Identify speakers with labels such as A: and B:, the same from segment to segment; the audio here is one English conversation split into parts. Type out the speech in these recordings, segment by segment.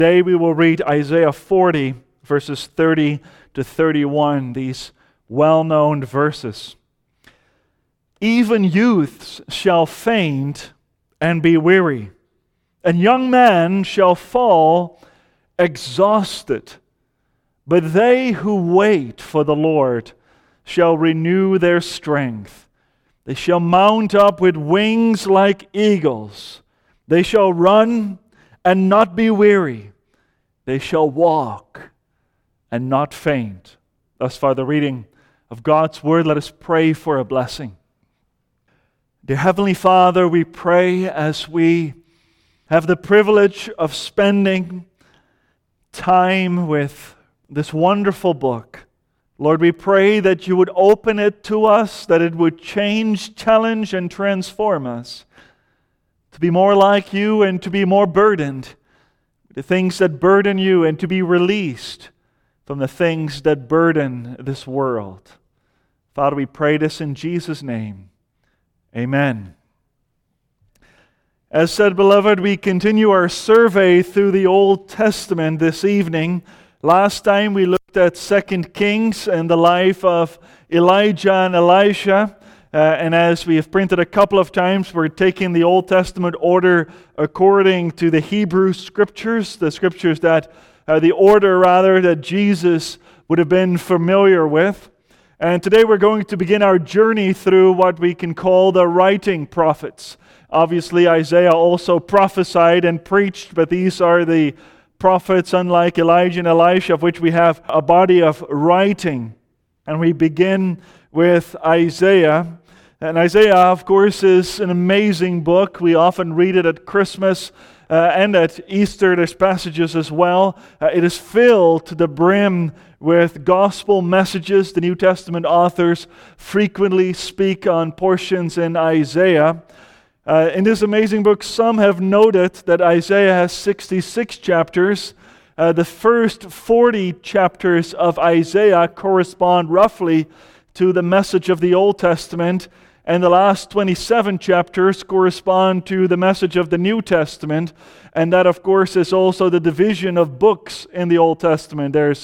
A: Today we will read Isaiah 40, verses 30 to 31, these well-known verses. Even youths shall faint and be weary, and young men shall fall exhausted. But they who wait for the Lord shall renew their strength. They shall mount up with wings like eagles. They shall run and not be weary. They shall walk and not faint. Thus far the reading of God's Word. Let us pray for a blessing. Dear Heavenly Father, we pray as we have the privilege of spending time with this wonderful book. Lord, we pray that you would open it to us, that it would change, challenge, and transform us to be more like you and to be more burdened with the things that burden you and to be released from the things that burden this world. Father, we pray this in Jesus' name. Amen. As said, beloved, we continue our survey through the Old Testament this evening. Last time we looked at 2 Kings and the life of Elijah and Elisha. And as we have printed a couple of times, we're taking the Old Testament order according to the Hebrew Scriptures, the Scriptures that, the order rather, that Jesus would have been familiar with. And today we're going to begin our journey through what we can call the writing prophets. Obviously, Isaiah also prophesied and preached, but these are the prophets, unlike Elijah and Elisha, of which we have a body of writing. And we begin with Isaiah. And Isaiah, of course, is an amazing book. We often read it at Christmas and at Easter. There's passages as well. It is filled to the brim with gospel messages. The New Testament authors frequently speak on portions in Isaiah. In this amazing book, some have noted that Isaiah has 66 chapters. The first 40 chapters of Isaiah correspond roughly to the message of the Old Testament, and the last 27 chapters correspond to the message of the New Testament, and that, of course, is also the division of books in the Old Testament. There's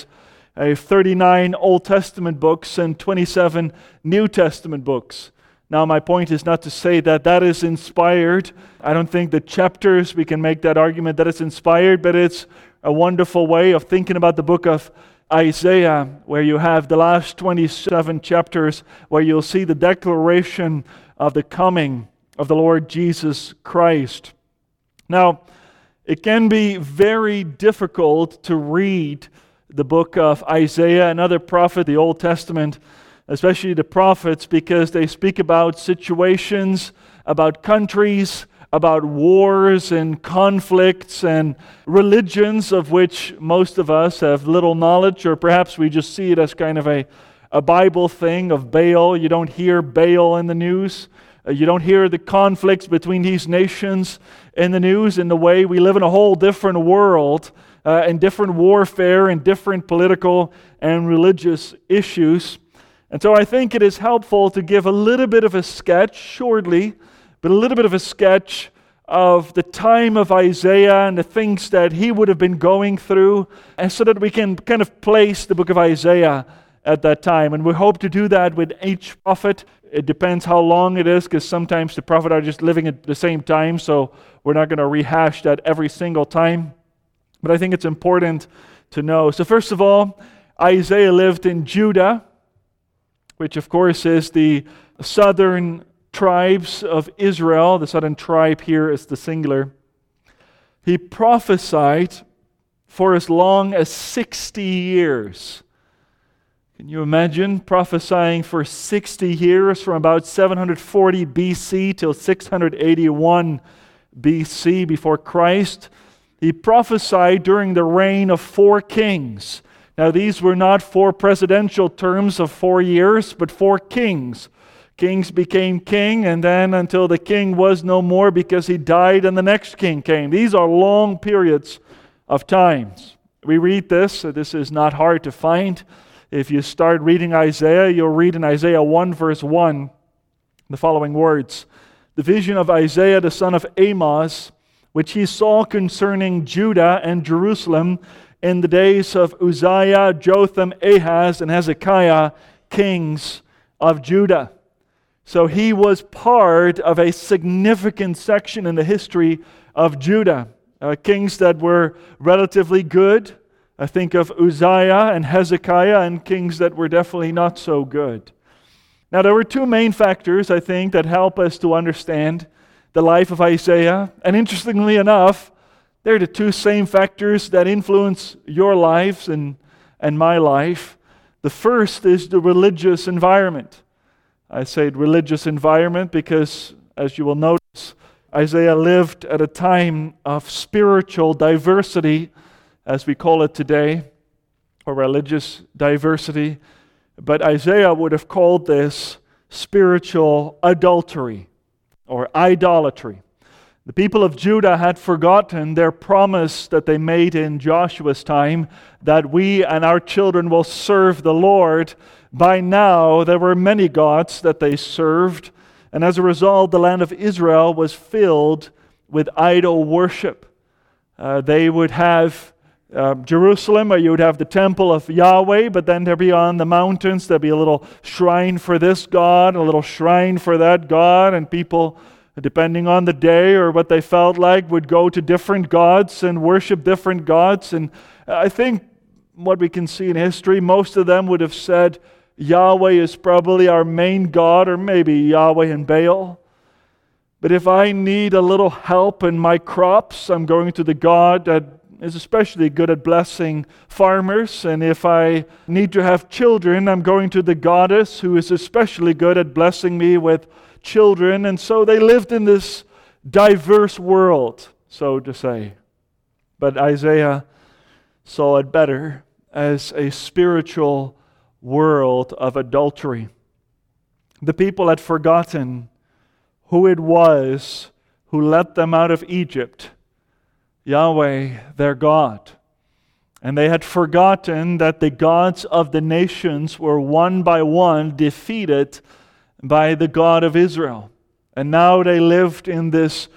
A: 39 Old Testament books and 27 New Testament books. Now, my point is not to say that that is inspired. I don't think the chapters, we can make that argument that it's inspired, but it's a wonderful way of thinking about the book of Isaiah, where you have the last 27 chapters, where you'll see the declaration of the coming of the Lord Jesus Christ. Now, it can be very difficult to read the book of Isaiah and other prophet, the Old Testament, especially the prophets, because they speak about situations, about countries, about wars and conflicts and religions of which most of us have little knowledge, or perhaps we just see it as kind of a Bible thing of Baal. You don't hear Baal in the news. You don't hear the conflicts between these nations in the news in the way we live in a whole different world and different warfare and different political and religious issues. And so I think it is helpful to give a little bit of a sketch, shortly, but a little bit of a sketch of the time of Isaiah and the things that he would have been going through, and so that we can kind of place the book of Isaiah at that time. And we hope to do that with each prophet. It depends how long it is, because sometimes the prophets are just living at the same time, so we're not going to rehash that every single time. But I think it's important to know. So first of all, Isaiah lived in Judah, which of course is the southern tribes of Israel. The southern tribe here is the singular. He prophesied for as long as 60 years. Can you imagine prophesying for 60 years from about 740 BC till 681 BC before Christ? He prophesied during the reign of 4 kings. Now, these were not 4 presidential terms of 4 years, but 4 kings. Kings became king, and then until the king was no more because he died and the next king came. These are long periods of times. We read this. This is not hard to find. If you start reading Isaiah, you'll read in Isaiah 1 verse 1 the following words. The vision of Isaiah the son of Amoz, which he saw concerning Judah and Jerusalem in the days of Uzziah, Jotham, Ahaz, and Hezekiah, kings of Judah. So he was part of a significant section in the history of Judah. Kings that were relatively good. I think of Uzziah and Hezekiah, and kings that were definitely not so good. Now, there were two main factors, I think, that help us to understand the life of Isaiah. And interestingly enough, they're the two same factors that influence your lives and my life. The first is the religious environment. I say religious environment because, as you will notice, Isaiah lived at a time of spiritual diversity, as we call it today, or religious diversity. But Isaiah would have called this spiritual adultery or idolatry. The people of Judah had forgotten their promise that they made in Joshua's time, that we and our children will serve the Lord. By now, there were many gods that they served, and as a result, the land of Israel was filled with idol worship. They would have Jerusalem, where you would have the temple of Yahweh, but then there beyond the mountains, there'd be a little shrine for this God, a little shrine for that God, and people, depending on the day or what they felt like, would go to different gods and worship different gods. And I think what we can see in history, most of them would have said, Yahweh is probably our main God, or maybe Yahweh and Baal. But if I need a little help in my crops, I'm going to the God that is especially good at blessing farmers. And if I need to have children, I'm going to the goddess who is especially good at blessing me with children. And so they lived in this diverse world, so to say. But Isaiah saw it better as a spiritual world of adultery. The people had forgotten who it was who led them out of Egypt, Yahweh, their God. And they had forgotten that the gods of the nations were one by one defeated by the God of Israel. And now they lived in this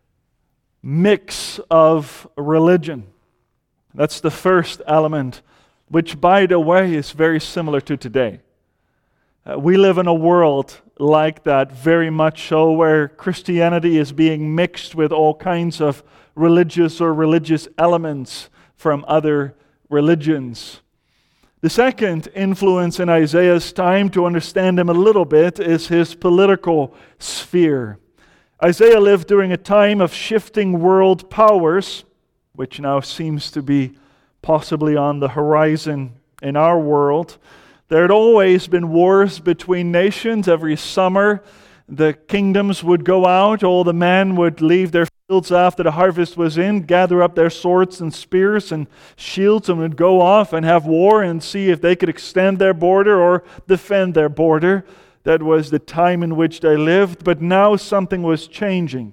A: mix of religion. That's the first element, which, by the way, is very similar to today. We live in a world like that, very much so, where Christianity is being mixed with all kinds of religious or religious elements from other religions. The second influence in Isaiah's time, to understand him a little bit, is his political sphere. Isaiah lived during a time of shifting world powers, which now seems to be possibly on the horizon in our world. There had always been wars between nations. Every summer, the kingdoms would go out. All the men would leave their fields after the harvest was in, gather up their swords and spears and shields, and would go off and have war and see if they could extend their border or defend their border. That was the time in which they lived. But now something was changing.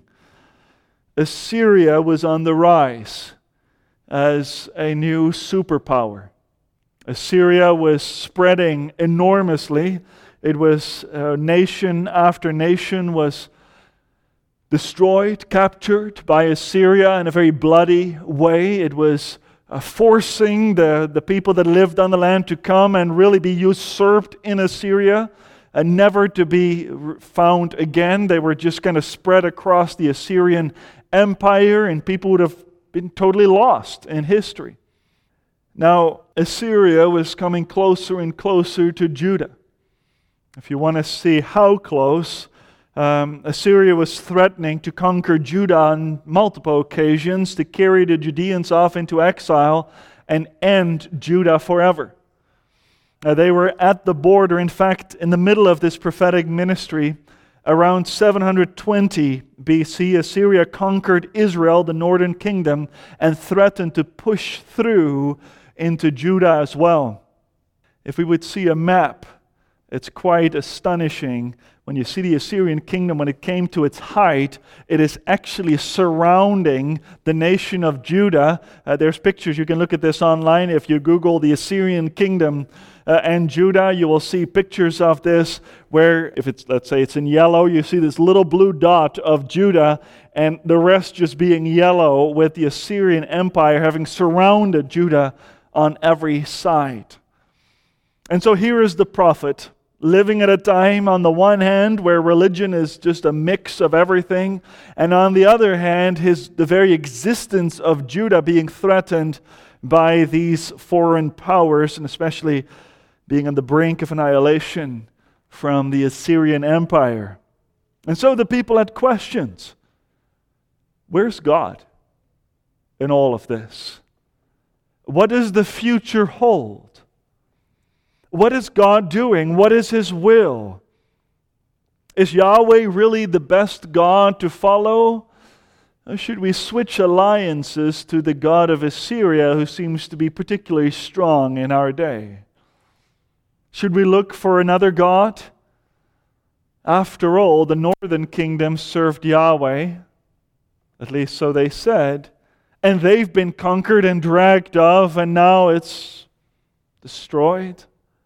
A: Assyria was on the rise as a new superpower. Assyria was spreading enormously. It was nation after nation was destroyed, captured by Assyria in a very bloody way. It was forcing the people that lived on the land to come and really be usurped in Assyria and never to be found again. They were just kind of spread across the Assyrian Empire, and people would have been totally lost in history. Now, Assyria was coming closer and closer to Judah. If you want to see how close, Assyria was threatening to conquer Judah on multiple occasions, to carry the Judeans off into exile and end Judah forever. They were at the border. In fact, in the middle of this prophetic ministry, around 720 BC, Assyria conquered Israel, the northern kingdom, and threatened to push through into Judah as well. If we would see a map, it's quite astonishing when you see the Assyrian kingdom, when it came to its height, it is actually surrounding the nation of Judah. There's pictures. You can look at this online. If you Google the Assyrian kingdom and Judah, you will see pictures of this where, if it's, let's say it's in yellow, you see this little blue dot of Judah and the rest just being yellow, with the Assyrian Empire having surrounded Judah on every side. And so here is the prophet, living at a time, on the one hand, where religion is just a mix of everything, and on the other hand, the very existence of Judah being threatened by these foreign powers, and especially being on the brink of annihilation from the Assyrian Empire. And so the people had questions. Where's God in all of this? What does the future hold? What is God doing? What is His will? Is Yahweh really the best God to follow? Or should we switch alliances to the God of Assyria, who seems to be particularly strong in our day? Should we look for another God? After all, the northern kingdom served Yahweh, at least so they said, and they've been conquered and dragged off, and now it's destroyed.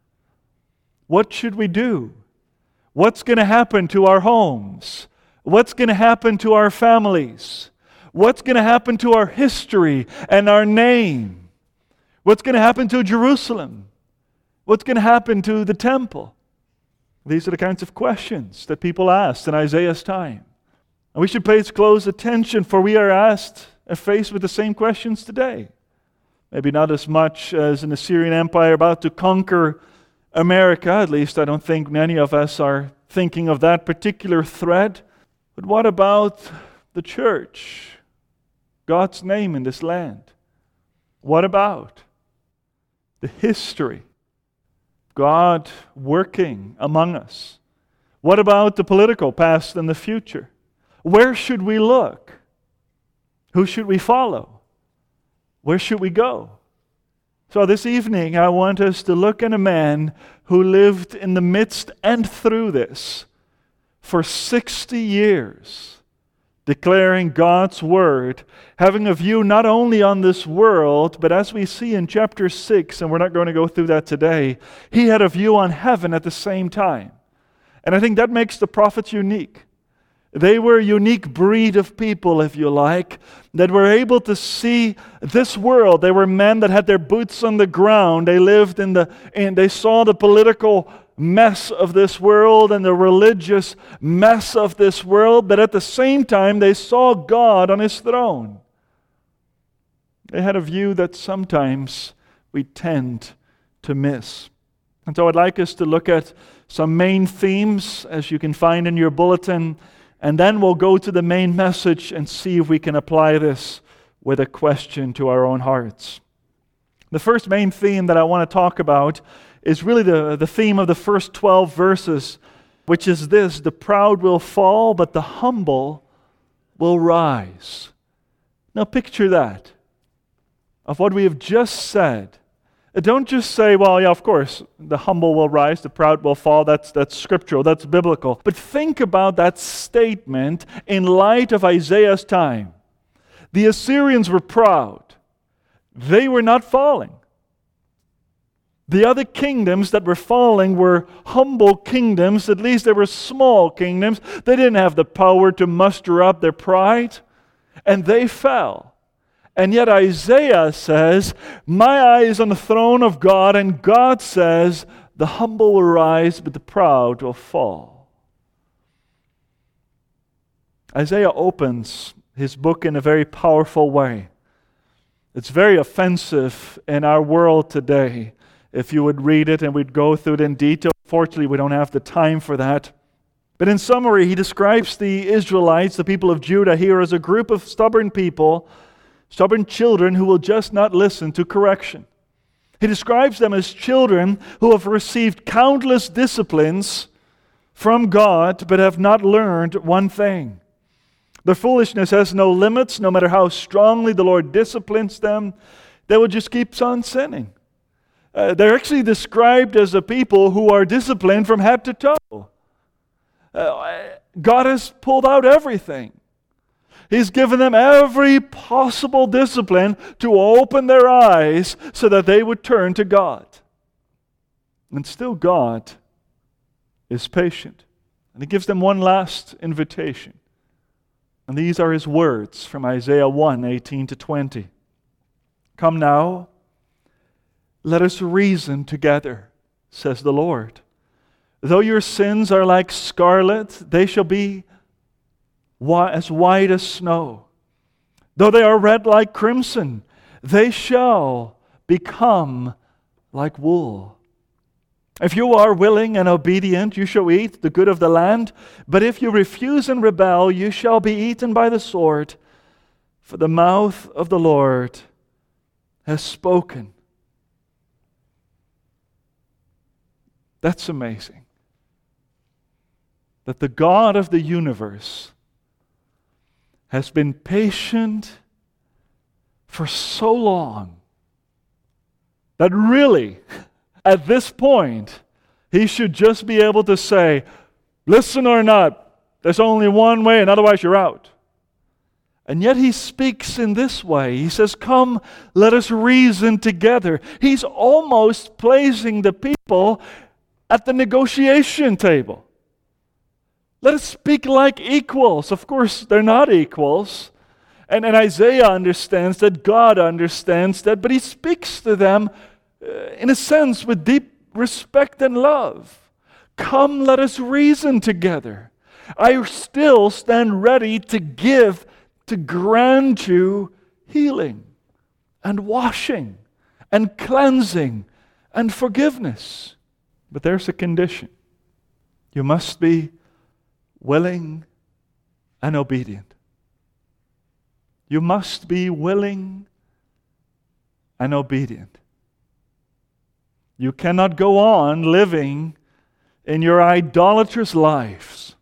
A: What should we do? What's going to happen to our homes? What's going to happen to our families? What's going to happen to our history and our name? What's going to happen to Jerusalem? What's going to happen to the temple? These are the kinds of questions that people asked in Isaiah's time. And we should pay close attention, for we are asked and faced with the same questions today. Maybe not as much as an Assyrian Empire about to conquer America. At least I don't think many of us are thinking of that particular threat. But what about the church? God's name in this land? What about the history? God working among us? What about the political past and the future? Where should we look? Who should we follow? Where should we go? So this evening I want us to look at a man who lived in the midst and through this for 60 years, declaring God's word, having a view not only on this world, but as we see in chapter 6, and we're not going to go through that today, he had a view on heaven at the same time. And I think that makes the prophets unique. They were a unique breed of people, if you like, that were able to see this world. They were men that had their boots on the ground. They lived and they saw the political mess of this world and the religious mess of this world, but at the same time they saw God on His throne. They had a view that sometimes we tend to miss. And so I'd like us to look at some main themes, as you can find in your bulletin, and then we'll go to the main message and see if we can apply this with a question to our own hearts. The first main theme that I want to talk about is really the theme of the first 12 verses, which is this: the proud will fall, but the humble will rise. Now picture that, of what we have just said. Don't just say, well, yeah, of course, the humble will rise, the proud will fall. That's scriptural, that's biblical. But think about that statement in light of Isaiah's time. The Assyrians were proud. They were not falling. The other kingdoms that were falling were humble kingdoms. At least they were small kingdoms. They didn't have the power to muster up their pride, and they fell. And yet Isaiah says, my eye is on the throne of God, and God says, the humble will rise, but the proud will fall. Isaiah opens his book in a very powerful way. It's very offensive in our world today. If you would read it and we'd go through it in detail. Fortunately, we don't have the time for that. But in summary, he describes the Israelites, the people of Judah here, as a group of stubborn people, stubborn children who will just not listen to correction. He describes them as children who have received countless disciplines from God, but have not learned one thing. Their foolishness has no limits. No matter how strongly the Lord disciplines them, they will just keep on sinning. They're actually described as a people who are disciplined from head to toe. God has pulled out everything. He's given them every possible discipline to open their eyes so that they would turn to God. And still God is patient. And He gives them one last invitation. And these are His words from Isaiah 1:18-20. Come now, let us reason together, says the Lord. Though your sins are like scarlet, they shall be as white as snow. Though they are red like crimson, they shall become like wool. If you are willing and obedient, you shall eat the good of the land. But if you refuse and rebel, you shall be eaten by the sword. For the mouth of the Lord has spoken. That's amazing. That the God of the universe has been patient for so long that really, at this point, He should just be able to say, listen or not, there's only one way and otherwise you're out. And yet He speaks in this way. He says, come, let us reason together. He's almost placing the people at the negotiation table. Let us speak like equals. Of course, they're not equals. And Isaiah understands that, God understands that, but he speaks to them in a sense with deep respect and love. Come, let us reason together. I still stand ready to grant you healing and washing and cleansing and forgiveness. But there's a condition. You must be willing and obedient. You must be willing and obedient. You cannot go on living in your idolatrous lives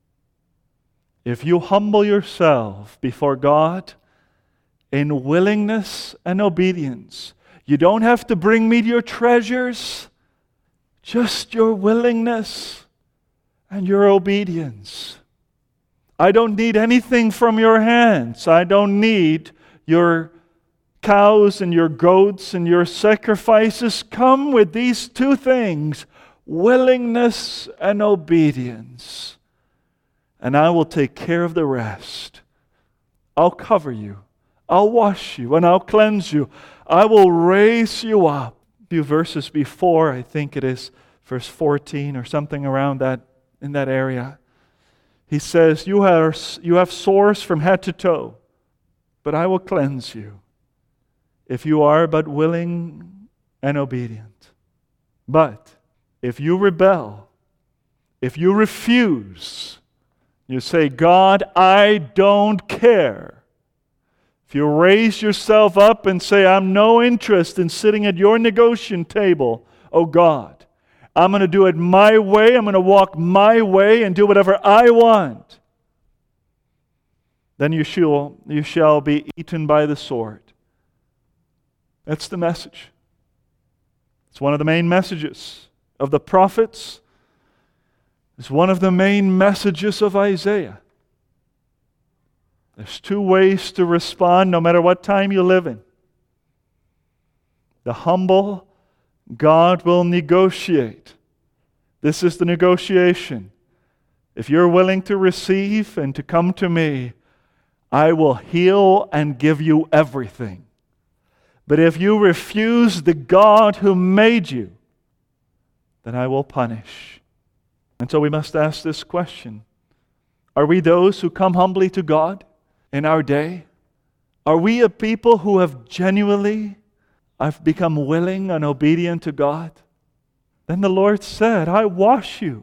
A: if you humble yourself before God in willingness and obedience. You don't have to bring me your treasures, just your willingness and your obedience. I don't need anything from your hands. I don't need your cows and your goats and your sacrifices. Come with these two things, willingness and obedience, and I will take care of the rest. I'll cover you. I'll wash you and I'll cleanse you. I will raise you up. A few verses before, I think it is verse 14 or something around that, in that area. He says, you have sores from head to toe, but I will cleanse you if you are but willing and obedient. But if you rebel, if you refuse, you say, God, I don't care. If you raise yourself up and say, I'm no interest in sitting at your negotiation table, oh God, I'm going to do it my way. I'm going to walk my way and do whatever I want. Then you shall be eaten by the sword. That's the message. It's one of the main messages of the prophets. It's one of the main messages of Isaiah. There's two ways to respond no matter what time you live in. The humble, God will negotiate. This is the negotiation. If you're willing to receive and to come to me, I will heal and give you everything. But if you refuse the God who made you, then I will punish. And so we must ask this question. Are we those who come humbly to God in our day? Are we a people who have genuinely become willing and obedient to God? Then the Lord said, I wash you.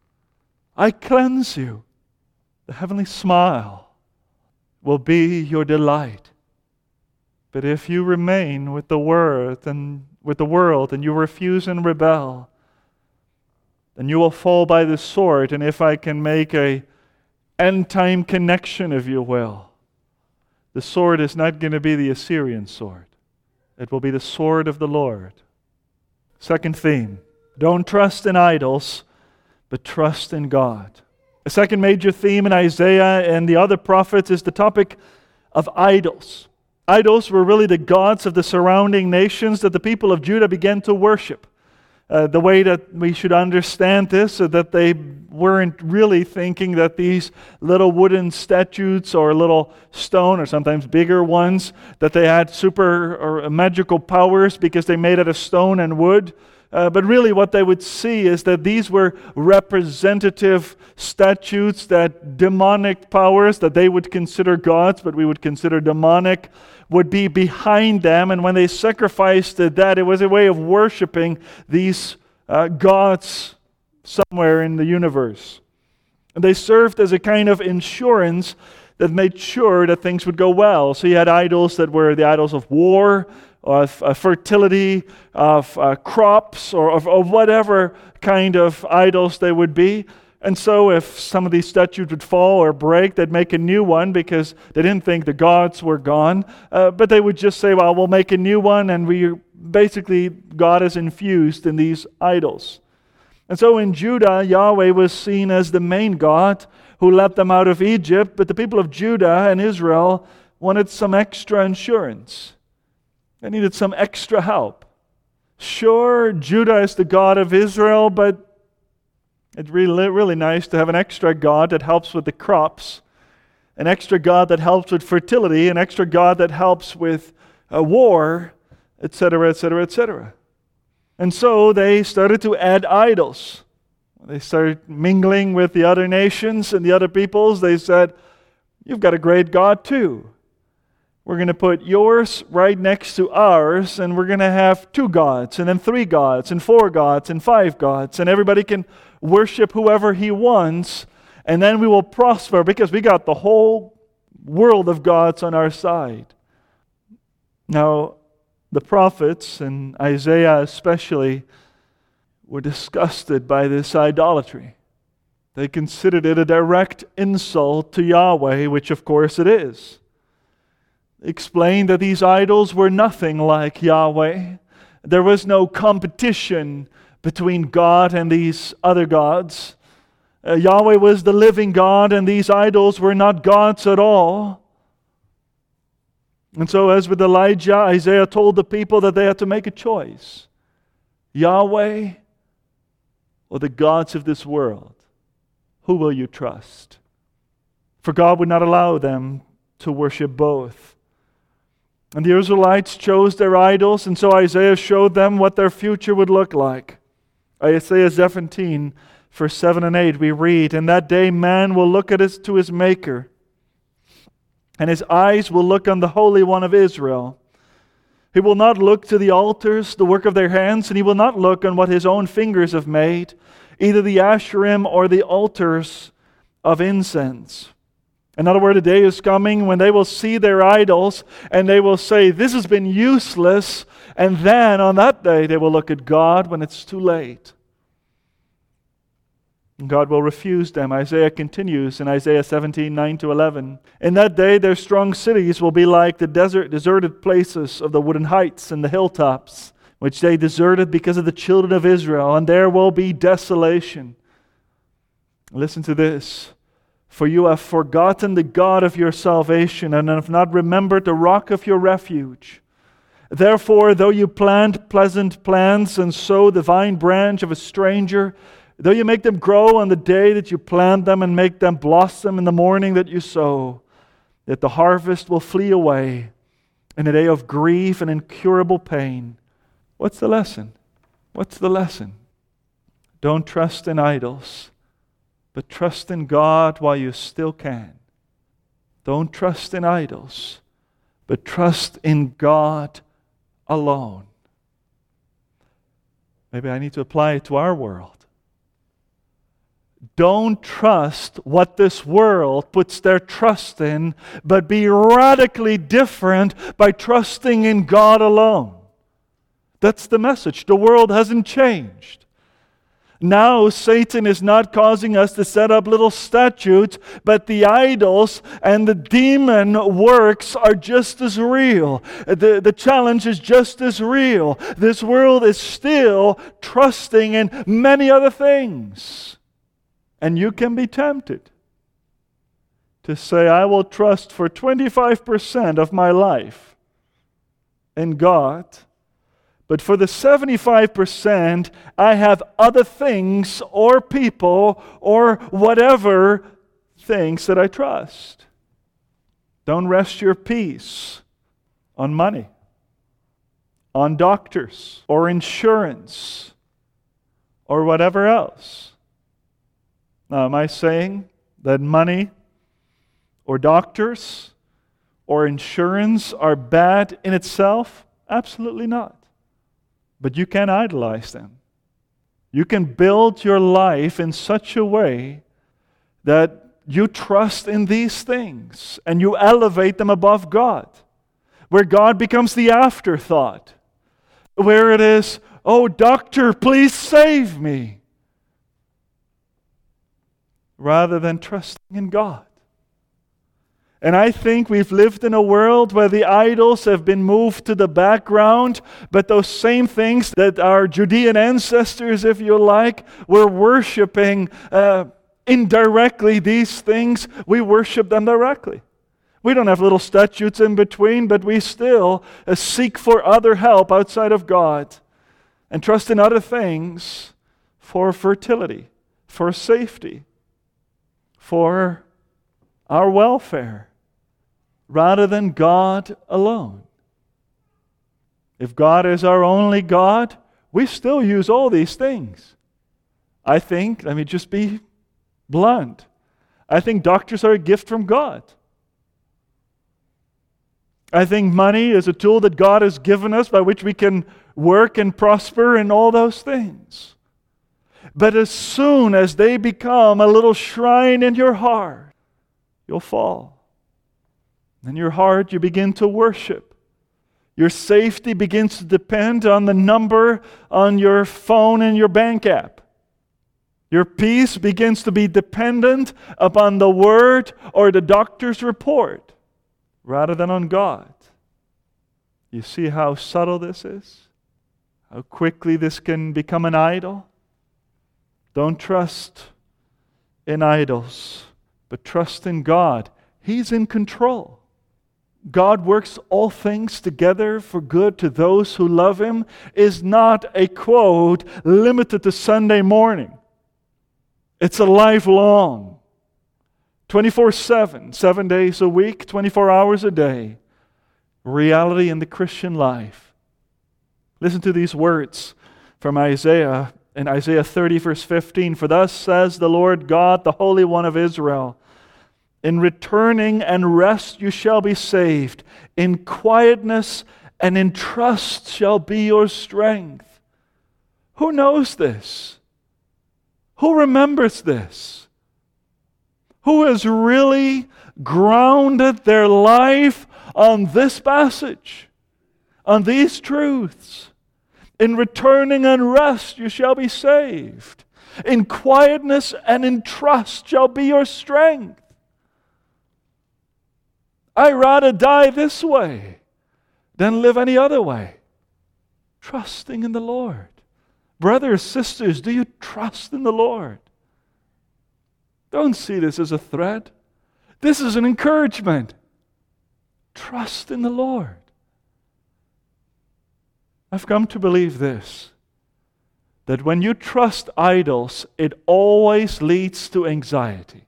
A: I cleanse you. The heavenly smile will be your delight. But if you remain with the world and you refuse and rebel, then you will fall by the sword. And if I can make a end-time connection, if you will, the sword is not going to be the Assyrian sword. It will be the sword of the Lord. Second theme, don't trust in idols, but trust in God. A second major theme in Isaiah and the other prophets is the topic of idols. Idols were really the gods of the surrounding nations that the people of Judah began to worship. The way that we should understand this is that they weren't really thinking that these little wooden statues or little stone or sometimes bigger ones, that they had super or magical powers because they made out of stone and wood. But really what they would see is that these were representative statues, that demonic powers that they would consider gods, but we would consider demonic, would be behind them. And when they sacrificed that, it was a way of worshiping these gods somewhere in the universe. And they served as a kind of insurance that made sure that things would go well. So you had idols that were the idols of war, of fertility, of crops, or of whatever kind of idols they would be. And so if some of these statues would fall or break, they'd make a new one because they didn't think the gods were gone. But they would just say, well, we'll make a new one, and basically God is infused in these idols. And so in Judah, Yahweh was seen as the main God who led them out of Egypt, but the people of Judah and Israel wanted some extra insurance. They needed some extra help. Sure, Judah is the God of Israel, but it's really nice to have an extra God that helps with the crops, an extra God that helps with fertility, an extra God that helps with war, etc., etc., etc. And so they started to add idols. They started mingling with the other nations and the other peoples. They said, you've got a great God too. We're going to put yours right next to ours, and we're going to have 2 gods, and then 3 gods, and 4 gods, and 5 gods, and everybody can worship whoever he wants, and then we will prosper because we got the whole world of gods on our side. Now, the prophets, and Isaiah especially, were disgusted by this idolatry. They considered it a direct insult to Yahweh, which of course it is. They explained that these idols were nothing like Yahweh. There was no competition between God and these other gods. Yahweh was the living God, and these idols were not gods at all. And so, as with Elijah, Isaiah told the people that they had to make a choice. Yahweh or the gods of this world? Who will you trust? For God would not allow them to worship both. And the Israelites chose their idols, and so Isaiah showed them what their future would look like. Isaiah 17, verse 7 and 8, we read, "In that day man will look to his Maker, and his eyes will look on the Holy One of Israel. He will not look to the altars, the work of their hands, and he will not look on what his own fingers have made, either the Asherim or the altars of incense." In other words, a day is coming when they will see their idols and they will say, this has been useless, and then on that day they will look at God when it's too late. And God will refuse them. Isaiah continues in Isaiah 17, 9-11. "In that day their strong cities will be like the deserted places of the wooded heights and the hilltops, which they deserted because of the children of Israel, and there will be desolation." Listen to this. "For you have forgotten the God of your salvation, and have not remembered the rock of your refuge. Therefore, though you plant pleasant plants and sow the vine branch of a stranger, though you make them grow on the day that you plant them and make them blossom in the morning that you sow, yet the harvest will flee away in a day of grief and incurable pain." What's the lesson? What's the lesson? Don't trust in idols, but trust in God while you still can. Don't trust in idols, but trust in God alone. Maybe I need to apply it to our world. Don't trust what this world puts their trust in, but be radically different by trusting in God alone. That's the message. The world hasn't changed. Now Satan is not causing us to set up little statues, but the idols and the demon works are just as real. The challenge is just as real. This world is still trusting in many other things. And you can be tempted to say, I will trust for 25% of my life in God, but for the 75%, I have other things or people or whatever things that I trust. Don't rest your peace on money, on doctors, or insurance, or whatever else. Now, am I saying that money or doctors or insurance are bad in itself? Absolutely not. But you can idolize them. You can build your life in such a way that you trust in these things and you elevate them above God, where God becomes the afterthought, where it is, oh, doctor, please save me, rather than trusting in God. And I think we've lived in a world where the idols have been moved to the background, but those same things that our Judean ancestors, if you like, were worshiping indirectly, these things, we worship them directly. We don't have little statutes in between, but we still seek for other help outside of God and trust in other things for fertility, for safety, for our welfare, rather than God alone. If God is our only God, we still use all these things. I think, let me just be blunt, I think doctors are a gift from God. I think money is a tool that God has given us by which we can work and prosper and all those things. But as soon as they become a little shrine in your heart, you'll fall. In your heart, you begin to worship. Your safety begins to depend on the number on your phone and your bank app. Your peace begins to be dependent upon the word or the doctor's report, rather than on God. You see how subtle this is? How quickly this can become an idol? Don't trust in idols, but trust in God. He's in control. God works all things together for good to those who love Him is not a quote limited to Sunday morning. It's a lifelong, 24/7, 7 days a week, 24 hours a day, reality in the Christian life. Listen to these words from Isaiah, in Isaiah 30, verse 15. For thus says the Lord God, the Holy One of Israel, in returning and rest you shall be saved. In quietness and in trust shall be your strength. Who knows this? Who remembers this? Who has really grounded their life on this passage, on these truths? In returning and rest you shall be saved. In quietness and in trust shall be your strength. I'd rather die this way than live any other way. Trusting in the Lord. Brothers, sisters, do you trust in the Lord? Don't see this as a threat. This is an encouragement. Trust in the Lord. I've come to believe this, that when you trust idols, it always leads to anxiety.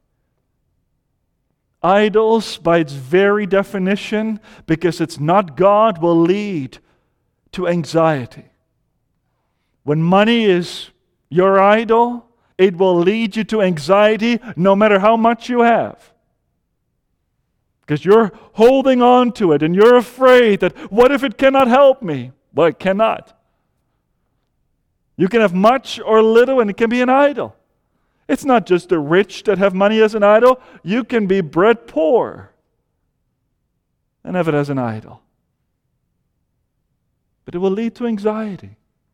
A: Idols, by its very definition, because it's not God, will lead to anxiety. When money is your idol, it will lead you to anxiety no matter how much you have. Because you're holding on to it and you're afraid that, what if it cannot help me? Well, it cannot. You can have much or little and it can be an idol. It's not just the rich that have money as an idol. You can be bred poor and have it as an idol. But it will lead to anxiety.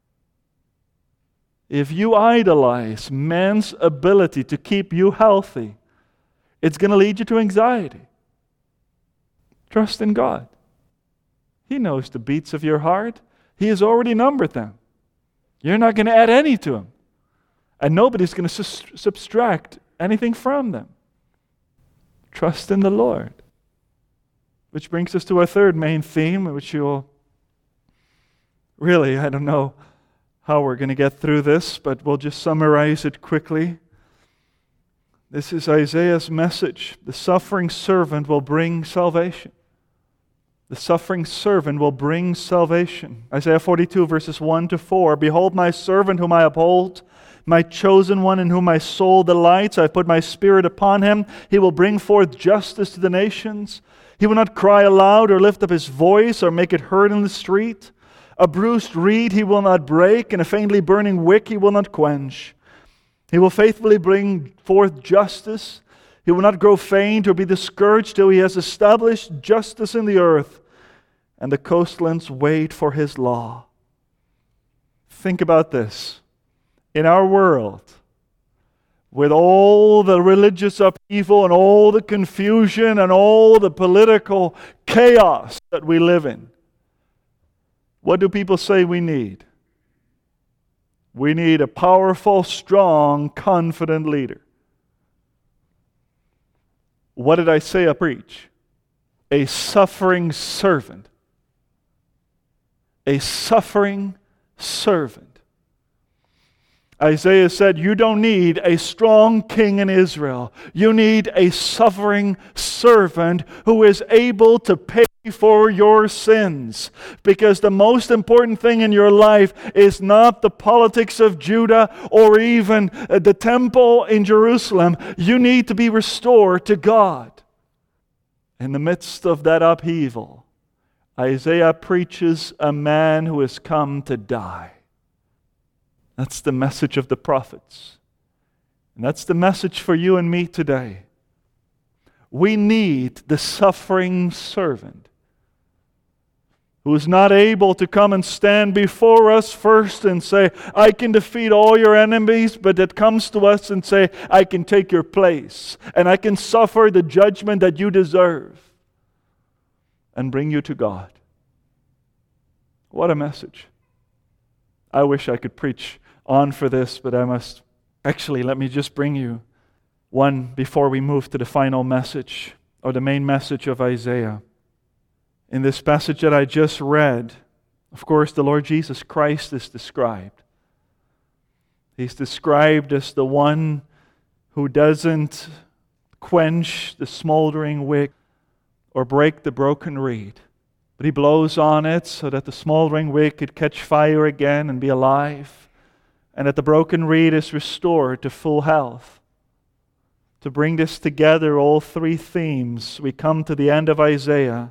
A: If you idolize man's ability to keep you healthy, it's going to lead you to anxiety. Trust in God. He knows the beats of your heart. He has already numbered them. You're not going to add any to Him. And nobody's going to subtract anything from them. Trust in the Lord. Which brings us to our third main theme, which you'll really, I don't know how we're going to get through this, but we'll just summarize it quickly. This is Isaiah's message. The suffering servant will bring salvation. The suffering servant will bring salvation. Isaiah 42 verses 1 to 4. Behold my servant whom I uphold, my chosen one in whom my soul delights. I have put my spirit upon him. He will bring forth justice to the nations. He will not cry aloud or lift up his voice or make it heard in the street. A bruised reed he will not break, and a faintly burning wick he will not quench. He will faithfully bring forth justice. He will not grow faint or be discouraged till he has established justice in the earth, and the coastlands wait for his law. Think about this. In our world, with all the religious upheaval and all the confusion and all the political chaos that we live in, what do people say we need? We need a powerful, strong, confident leader. What did Isaiah preach? A suffering servant. A suffering servant. Isaiah said, you don't need a strong king in Israel. You need a suffering servant who is able to pay for your sins. Because the most important thing in your life is not the politics of Judah or even the temple in Jerusalem. You need to be restored to God. In the midst of that upheaval, Isaiah preaches a man who has come to die. That's the message of the prophets. And that's the message for you and me today. We need the suffering servant who is not able to come and stand before us first and say, I can defeat all your enemies, but that comes to us and say, I can take your place and I can suffer the judgment that you deserve and bring you to God. What a message. I wish I could preach on for this, but I must actually let me just bring you one before we move to the final message or the main message of Isaiah. In this passage that I just read, of course, the Lord Jesus Christ is described. He's described as the one who doesn't quench the smoldering wick or break the broken reed, but He blows on it so that the smoldering wick could catch fire again and be alive, and that the broken reed is restored to full health. To bring this together, all three themes, we come to the end of Isaiah,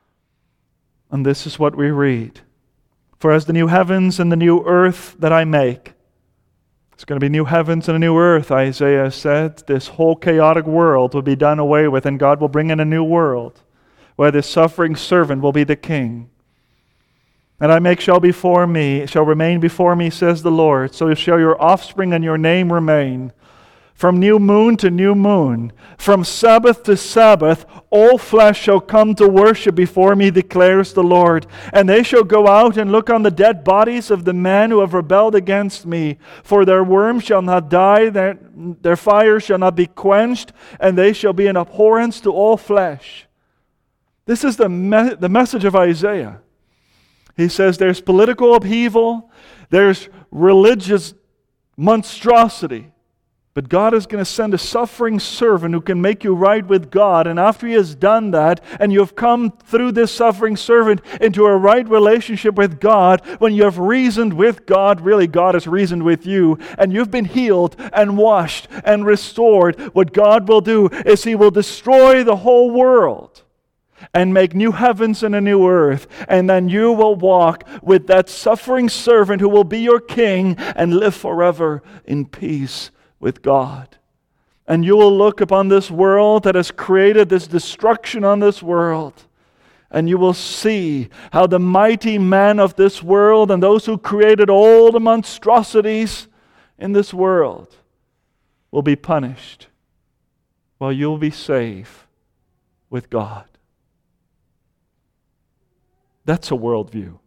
A: and this is what we read. For as the new heavens and the new earth that I make, it's going to be new heavens and a new earth, Isaiah said. This whole chaotic world will be done away with, and God will bring in a new world where this suffering servant will be the king. And I make shall remain before me, says the Lord. So shall your offspring and your name remain. From new moon to new moon, from Sabbath to Sabbath, all flesh shall come to worship before me, declares the Lord. And they shall go out and look on the dead bodies of the men who have rebelled against me. For their worm shall not die, their fire shall not be quenched, and they shall be an abhorrence to all flesh. This is the message of Isaiah. He says there's political upheaval, there's religious monstrosity, but God is going to send a suffering servant who can make you right with God. And after He has done that, and you have come through this suffering servant into a right relationship with God, when you have reasoned with God, really God has reasoned with you, and you've been healed and washed and restored, what God will do is He will destroy the whole world and make new heavens and a new earth. And then you will walk with that suffering servant who will be your king and live forever in peace with God. And you will look upon this world that has created this destruction on this world, and you will see how the mighty man of this world and those who created all the monstrosities in this world will be punished, while you'll be safe with God. That's a worldview.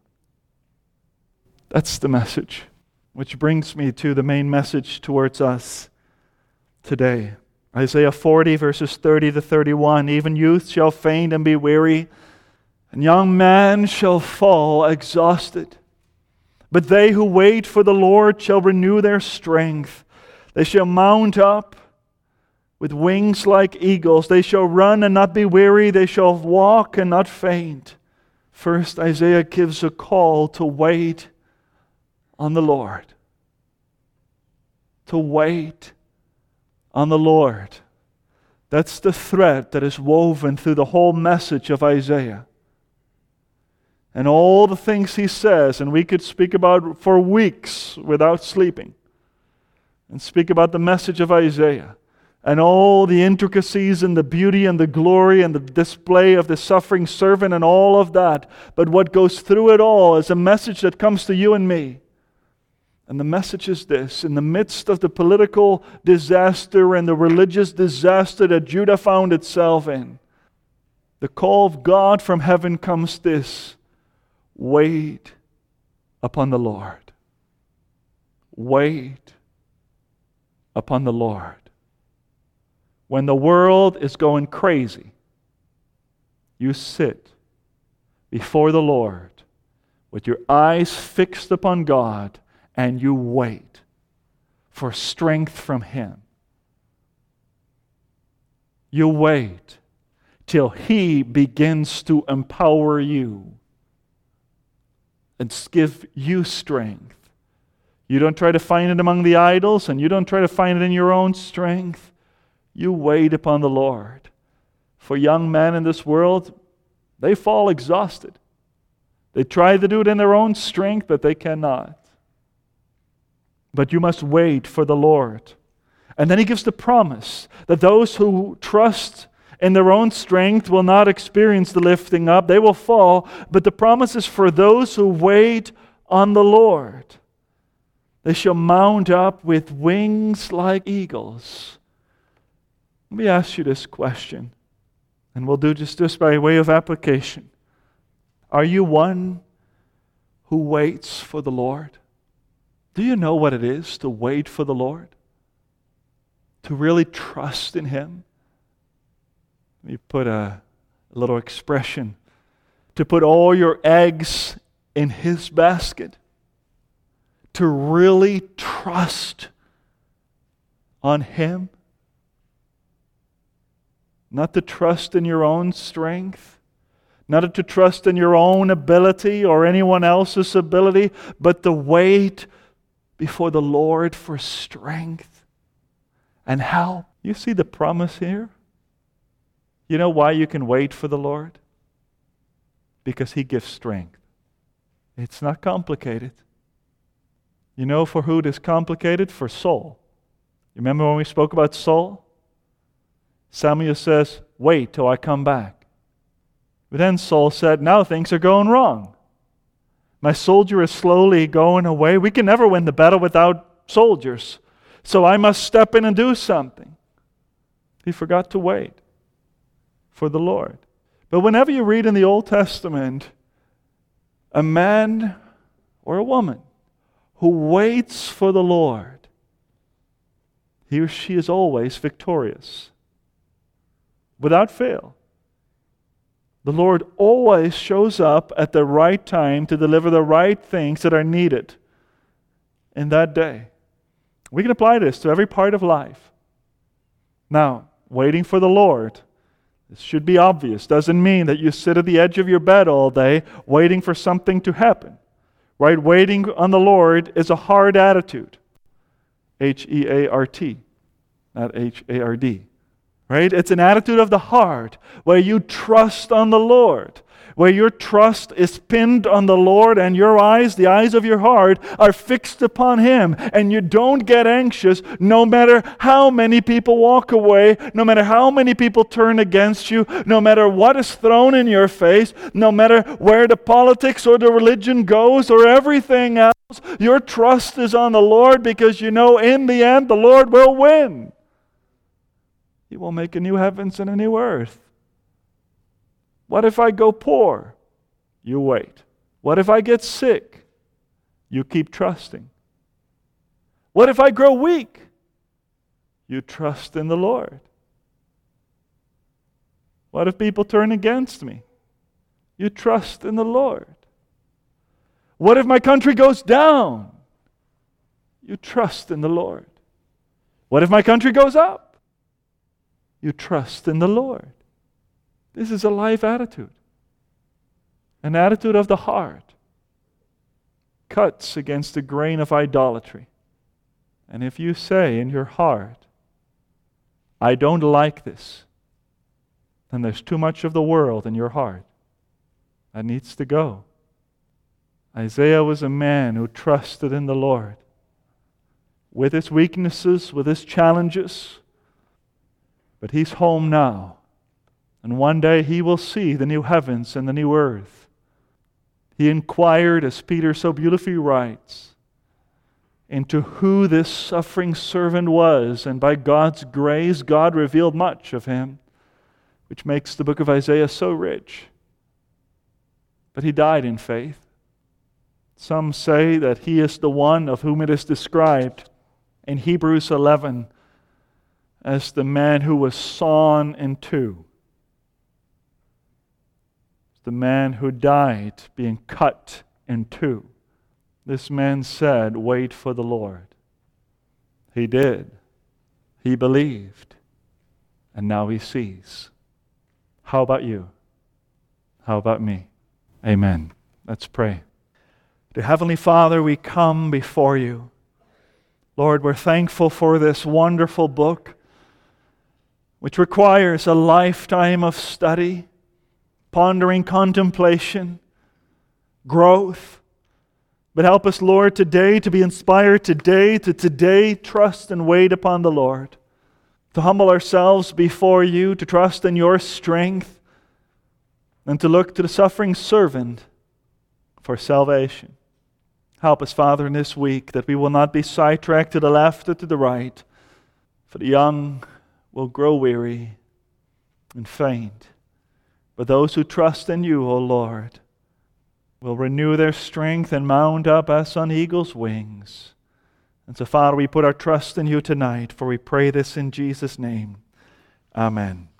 A: That's the message. Which brings me to the main message towards us. today. Isaiah 40, verses 30 to 31. Even youth shall faint and be weary, and young men shall fall exhausted. But they who wait for the Lord shall renew their strength. They shall mount up with wings like eagles. They shall run and not be weary. They shall walk and not faint. First, Isaiah gives a call to wait on the Lord. To wait on the Lord. That's the thread that is woven through the whole message of Isaiah. And all the things he says, and we could speak about for weeks without sleeping, and speak about the message of Isaiah, and all the intricacies and the beauty and the glory and the display of the suffering servant and all of that. But what goes through it all is a message that comes to you and me. And the message is this: in the midst of the political disaster and the religious disaster that Judah found itself in, the call of God from heaven comes this: wait upon the Lord. Wait upon the Lord. When the world is going crazy, you sit before the Lord with your eyes fixed upon God, and you wait for strength from Him. You wait till He begins to empower you and give you strength. You don't try to find it among the idols, and you don't try to find it in your own strength. You wait upon the Lord. For young men in this world, they fall exhausted. They try to do it in their own strength, but they cannot. But you must wait for the Lord. And then He gives the promise that those who trust in their own strength will not experience the lifting up. They will fall. But the promise is for those who wait on the Lord. They shall mount up with wings like eagles. Let me ask you this question, and we'll do just this by way of application. Are you one who waits for the Lord? Do you know what it is to wait for the Lord? To really trust in Him? Let me put a little expression. To put all your eggs in His basket. To really trust on Him. Not to trust in your own strength, not to trust in your own ability or anyone else's ability, but to wait before the Lord for strength and help. You see the promise here? You know why you can wait for the Lord? Because He gives strength. It's not complicated. You know for who it is complicated? For Saul. You remember when we spoke about Saul? Samuel says, wait till I come back. But then Saul said, now things are going wrong. My soldier is slowly going away. We can never win the battle without soldiers. So I must step in and do something. He forgot to wait for the Lord. But whenever you read in the Old Testament, a man or a woman who waits for the Lord, he or she is always victorious. Without fail. The Lord always shows up at the right time to deliver the right things that are needed in that day. We can apply this to every part of life. Now, waiting for the Lord, this should be obvious. Doesn't mean that you sit at the edge of your bed all day waiting for something to happen. Right? Waiting on the Lord is a hard attitude. H-E-A-R-T, not H-A-R-D. Right? It's an attitude of the heart where you trust on the Lord, where your trust is pinned on the Lord and your eyes, the eyes of your heart, are fixed upon Him. And you don't get anxious no matter how many people walk away, no matter how many people turn against you, no matter what is thrown in your face, no matter where the politics or the religion goes or everything else. Your trust is on the Lord because you know in the end the Lord will win. He will make a new heavens and a new earth. What if I go poor? You wait. What if I get sick? You keep trusting. What if I grow weak? You trust in the Lord. What if people turn against me? You trust in the Lord. What if my country goes down? You trust in the Lord. What if my country goes up? You trust in the Lord. This is a life attitude. An attitude of the heart. Cuts against the grain of idolatry. And if you say in your heart, I don't like this, then there's too much of the world in your heart. That needs to go. Isaiah was a man who trusted in the Lord. With his weaknesses, with his challenges. But he's home now. And one day he will see the new heavens and the new earth. He inquired, as Peter so beautifully writes, into who this suffering servant was. And by God's grace, God revealed much of him, which makes the book of Isaiah so rich. But he died in faith. Some say that he is the one of whom it is described in Hebrews 11 as the man who was sawn in two. The man who died being cut in two. This man said, wait for the Lord. He did. He believed. And now he sees. How about you? How about me? Amen. Let's pray. Dear Heavenly Father, we come before you. Lord, we're thankful for this wonderful book, which requires a lifetime of study, pondering, contemplation, growth. But help us, Lord, today to be inspired today trust and wait upon the Lord, to humble ourselves before you, to trust in your strength, and to look to the suffering servant for salvation. Help us, Father, in this week that we will not be sidetracked to the left or to the right, for the young will grow weary and faint. But those who trust in you, O Lord, will renew their strength and mount up as on eagle's wings. And so, Father, we put our trust in you tonight, for we pray this in Jesus' name. Amen.